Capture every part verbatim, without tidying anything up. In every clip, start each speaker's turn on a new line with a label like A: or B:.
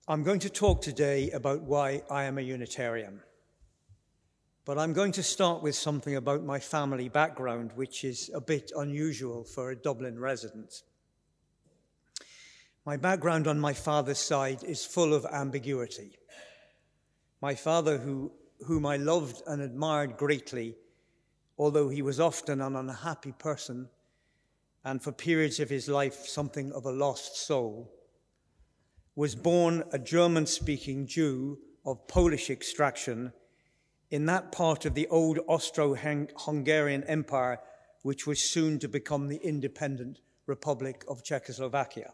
A: I'm going to talk today about why I am a Unitarian. But I'm going to start with something about my family background, which is a bit unusual for a Dublin resident. My background on my father's side is full of ambiguity. My father, who, whom I loved and admired greatly, although he was often an unhappy person, and for periods of his life something of a lost soul, was born a German-speaking Jew of Polish extraction in that part of the old Austro-Hungarian Empire, which was soon to become the independent Republic of Czechoslovakia.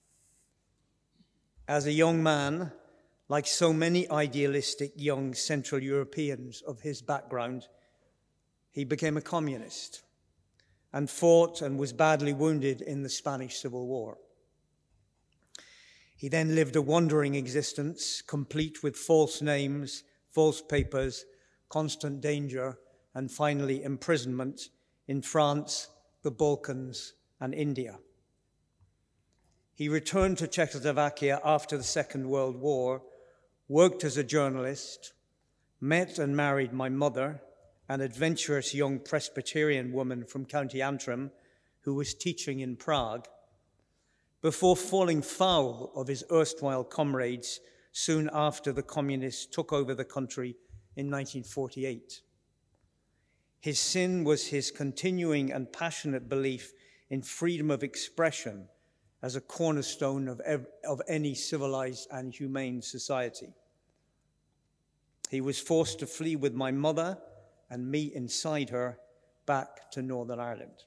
A: As a young man, like so many idealistic young Central Europeans of his background, he became a communist and fought and was badly wounded in the Spanish Civil War. He then lived a wandering existence, complete with false names, false papers, constant danger, and finally imprisonment in France, the Balkans, and India. He returned to Czechoslovakia after the Second World War, worked as a journalist, met and married my mother, an adventurous young Presbyterian woman from County Antrim who was teaching in Prague, before falling foul of his erstwhile comrades soon after the communists took over the country in nineteen forty-eight. His sin was his continuing and passionate belief in freedom of expression as a cornerstone of, ev- of any civilized and humane society. He was forced to flee with my mother and me inside her back to Northern Ireland.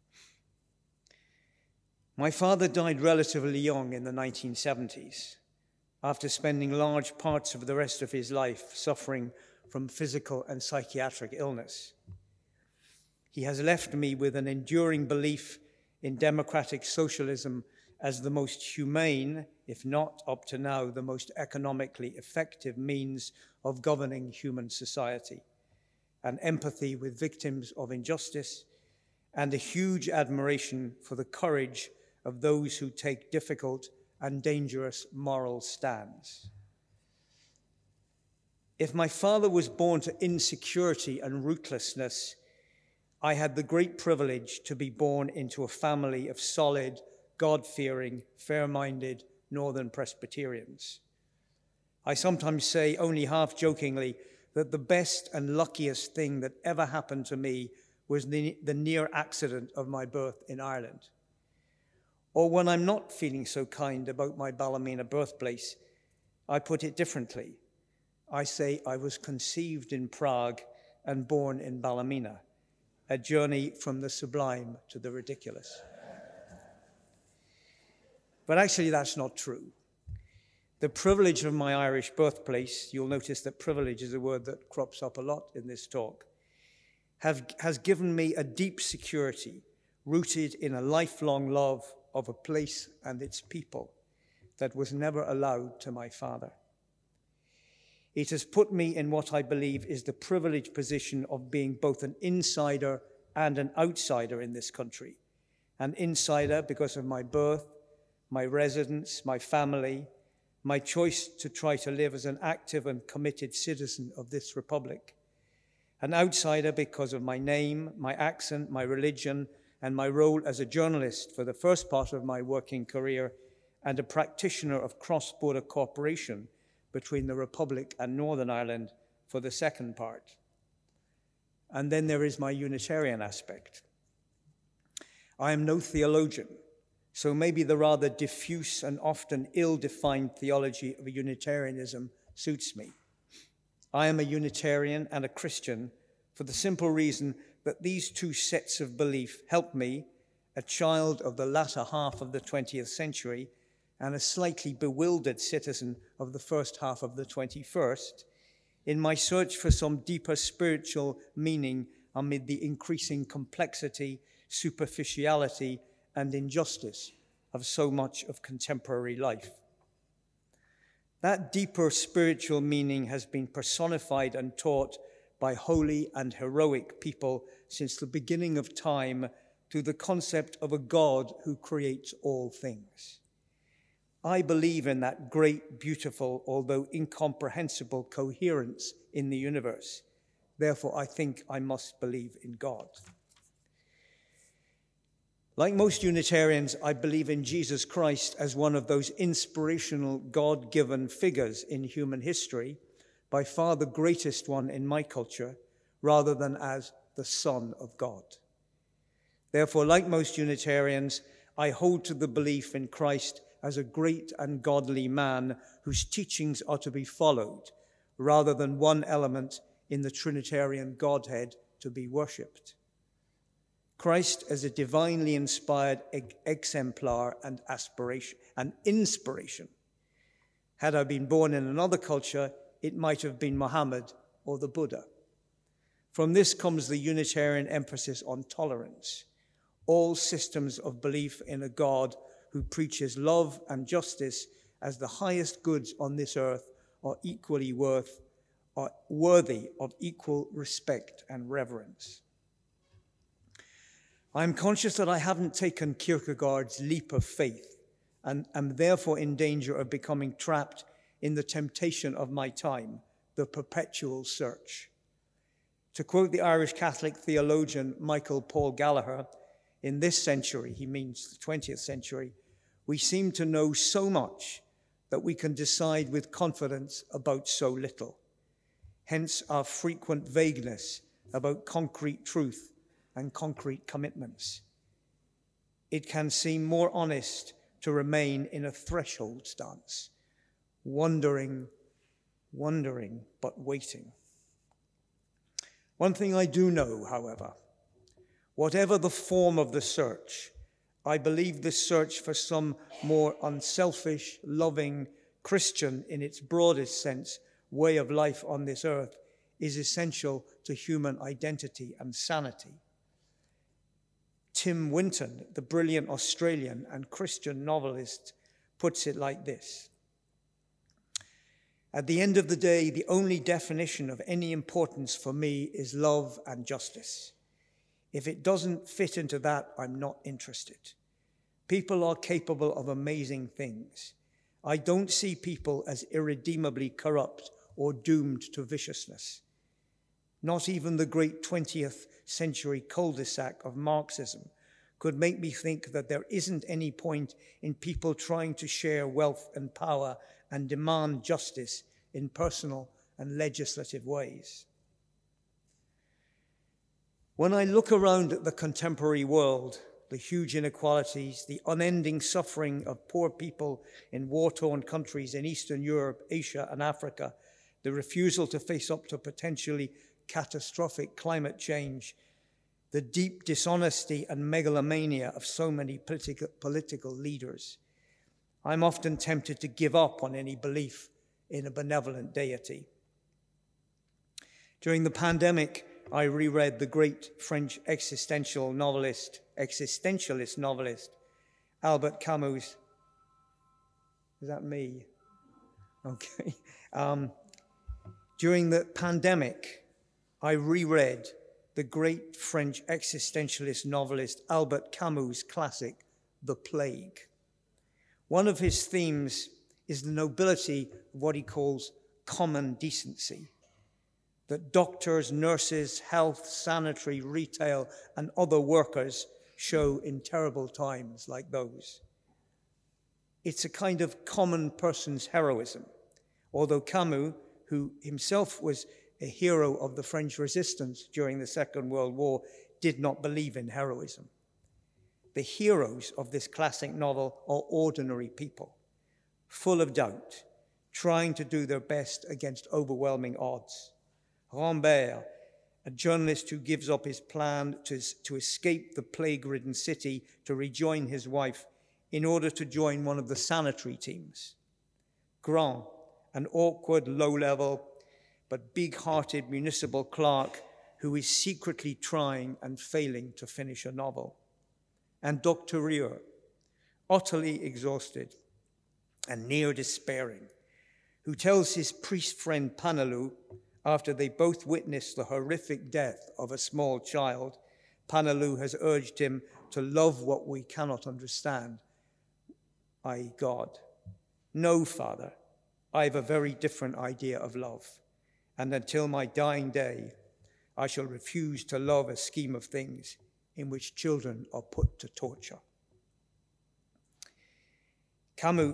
A: My father died relatively young in the nineteen seventies, after spending large parts of the rest of his life suffering from physical and psychiatric illness. He has left me with an enduring belief in democratic socialism as the most humane, if not up to now, the most economically effective means of governing human society, and empathy with victims of injustice, and a huge admiration for the courage of those who take difficult and dangerous moral stands. If my father was born to insecurity and rootlessness, I had the great privilege to be born into a family of solid, God-fearing, fair-minded Northern Presbyterians. I sometimes say, only half-jokingly, that the best and luckiest thing that ever happened to me was the, the near accident of my birth in Ireland. Or when I'm not feeling so kind about my Ballymena birthplace, I put it differently. I say I was conceived in Prague and born in Ballymena, a journey from the sublime to the ridiculous. But actually that's not true. The privilege of my Irish birthplace, you'll notice that privilege is a word that crops up a lot in this talk, have, has given me a deep security rooted in a lifelong love of a place and its people that was never allowed to my father. It has put me in what I believe is the privileged position of being both an insider and an outsider in this country. An insider because of my birth, my residence, my family, my choice to try to live as an active and committed citizen of this republic. An outsider because of my name, my accent, my religion, and my role as a journalist for the first part of my working career, and a practitioner of cross-border cooperation between the Republic and Northern Ireland for the second part. And then there is my Unitarian aspect. I am no theologian, so maybe the rather diffuse and often ill-defined theology of Unitarianism suits me. I am a Unitarian and a Christian for the simple reason that these two sets of belief help me, a child of the latter half of the twentieth century and a slightly bewildered citizen of the first half of the twenty-first, in my search for some deeper spiritual meaning amid the increasing complexity, superficiality, and injustice of so much of contemporary life. That deeper spiritual meaning has been personified and taught by holy and heroic people since the beginning of time through the concept of a God who creates all things. I believe in that great, beautiful, although incomprehensible coherence in the universe. Therefore, I think I must believe in God. Like most Unitarians, I believe in Jesus Christ as one of those inspirational, God-given figures in human history, by far the greatest one in my culture, rather than as the Son of God. Therefore, like most Unitarians, I hold to the belief in Christ as a great and godly man whose teachings are to be followed, rather than one element in the Trinitarian Godhead to be worshipped. Christ as a divinely inspired exemplar and aspiration and inspiration. Had I been born in another culture, it might have been Muhammad or the Buddha. From this comes the Unitarian emphasis on tolerance. All systems of belief in a God who preaches love and justice as the highest goods on this earth are equally worth, are worthy of equal respect and reverence. I'm conscious that I haven't taken Kierkegaard's leap of faith and am therefore in danger of becoming trapped in the temptation of my time, the perpetual search. To quote the Irish Catholic theologian Michael Paul Gallagher, in this century, he means the twentieth century, we seem to know so much that we can decide with confidence about so little. Hence our frequent vagueness about concrete truth and concrete commitments. It can seem more honest to remain in a threshold stance, wondering, wondering, but waiting. One thing I do know, however, whatever the form of the search, I believe the search for some more unselfish, loving, Christian in its broadest sense, way of life on this earth is essential to human identity and sanity. Tim Winton, the brilliant Australian and Christian novelist, puts it like this. At the end of the day, the only definition of any importance for me is love and justice. If it doesn't fit into that, I'm not interested. People are capable of amazing things. I don't see people as irredeemably corrupt or doomed to viciousness. Not even the great twentieth century cul-de-sac of Marxism could make me think that there isn't any point in people trying to share wealth and power and demand justice in personal and legislative ways. When I look around at the contemporary world, the huge inequalities, the unending suffering of poor people in war-torn countries in Eastern Europe, Asia, and Africa, the refusal to face up to potentially catastrophic climate change, the deep dishonesty and megalomania of so many political, political leaders, I'm often tempted to give up on any belief in a benevolent deity. During the pandemic, I reread the great French existential novelist, existentialist novelist, Albert Camus. Is that me? Okay. Um, during the pandemic, I reread the great French existentialist novelist Albert Camus' classic, The Plague. One of his themes is the nobility of what he calls common decency, that doctors, nurses, health, sanitary, retail, and other workers show in terrible times like those. It's a kind of common person's heroism, although Camus, who himself was a hero of the French resistance during the Second World War, did not believe in heroism. The heroes of this classic novel are ordinary people, full of doubt, trying to do their best against overwhelming odds. Rambert, a journalist who gives up his plan to, to escape the plague-ridden city to rejoin his wife in order to join one of the sanitary teams. Grand, an awkward, low-level, but big-hearted municipal clerk who is secretly trying and failing to finish a novel. And Doctor Rieur, utterly exhausted and near despairing, who tells his priest friend Panelou, after they both witness the horrific death of a small child, Panelou has urged him to love what we cannot understand, that is God. No, Father, I have a very different idea of love, and until my dying day, I shall refuse to love a scheme of things in which children are put to torture. Camus,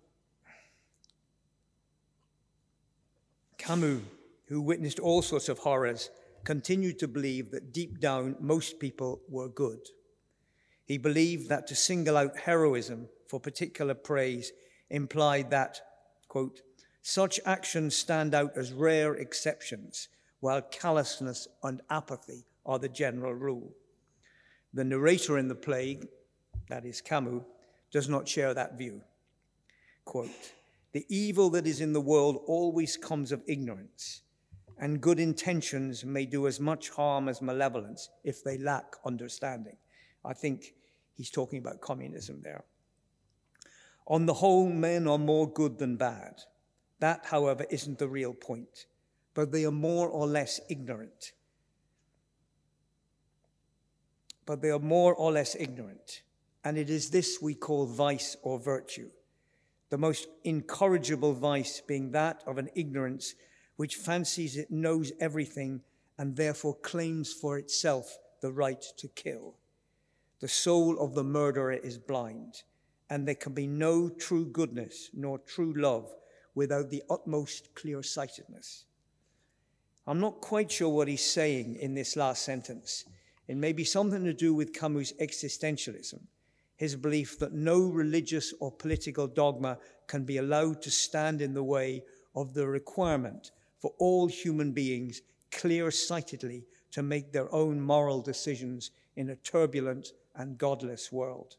A: Camus, who witnessed all sorts of horrors, continued to believe that deep down most people were good. He believed that to single out heroism for particular praise implied that, quote, such actions stand out as rare exceptions, while callousness and apathy are the general rule. The narrator in The Plague, that is Camus, does not share that view. Quote, the evil that is in the world always comes of ignorance, and good intentions may do as much harm as malevolence if they lack understanding. I think he's talking about communism there. On the whole, men are more good than bad. That, however, isn't the real point, but they are more or less ignorant. But they are more or less ignorant, and it is this we call vice or virtue, the most incorrigible vice being that of an ignorance which fancies it knows everything and therefore claims for itself the right to kill. The soul of the murderer is blind, and there can be no true goodness nor true love without the utmost clear-sightedness. I'm not quite sure what he's saying in this last sentence. It may be something to do with Camus' existentialism, his belief that no religious or political dogma can be allowed to stand in the way of the requirement for all human beings clear-sightedly to make their own moral decisions in a turbulent and godless world.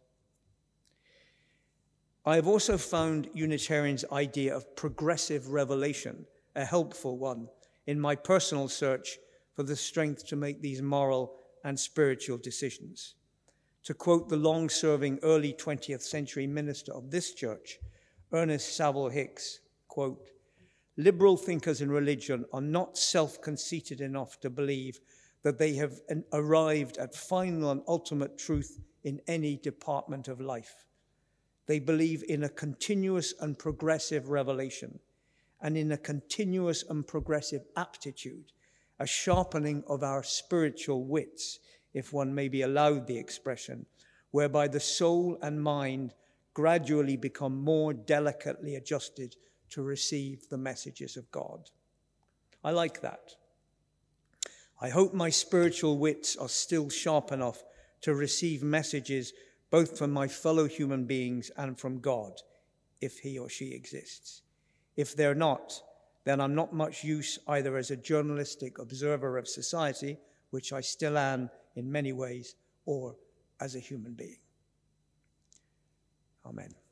A: I have also found Unitarians' idea of progressive revelation a helpful one in my personal search for the strength to make these moral and spiritual decisions. To quote the long-serving early twentieth century minister of this church, Ernest Saville Hicks, quote, liberal thinkers in religion are not self-conceited enough to believe that they have arrived at final and ultimate truth in any department of life. They believe in a continuous and progressive revelation, and in a continuous and progressive aptitude, a sharpening of our spiritual wits, if one may be allowed the expression, whereby the soul and mind gradually become more delicately adjusted to receive the messages of God. I like that. I hope my spiritual wits are still sharp enough to receive messages both from my fellow human beings and from God, if he or she exists. If they're not, then I'm not much use either as a journalistic observer of society, which I still am in many ways, or as a human being. Amen.